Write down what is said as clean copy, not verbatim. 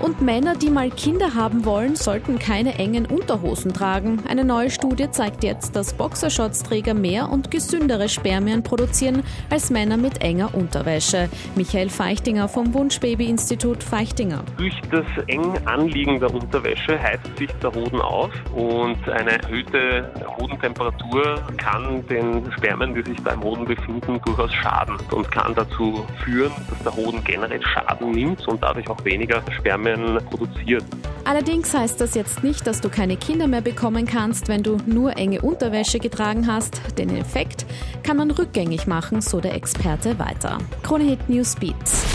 Und Männer, die mal Kinder haben wollen, sollten keine engen Unterhosen tragen. Eine neue Studie zeigt jetzt, dass Boxershortsträger mehr und gesündere Spermien produzieren als Männer mit enger Unterwäsche. Michael Feichtinger vom Wunschbaby-Institut Feichtinger. Durch das eng Anliegen der Unterwäsche heizt sich der Hoden auf und eine erhöhte Hodentemperatur kann den Spermien, die sich da im Hoden befinden, durchaus schaden und kann dazu führen, dass der Hoden generell Schaden nimmt und dadurch auch weniger Spermien produziert. Allerdings heißt das jetzt nicht, dass du keine Kinder mehr bekommen kannst, wenn du nur enge Unterwäsche getragen hast. Den Effekt kann man rückgängig machen, so der Experte weiter. Krone Hit News Beat.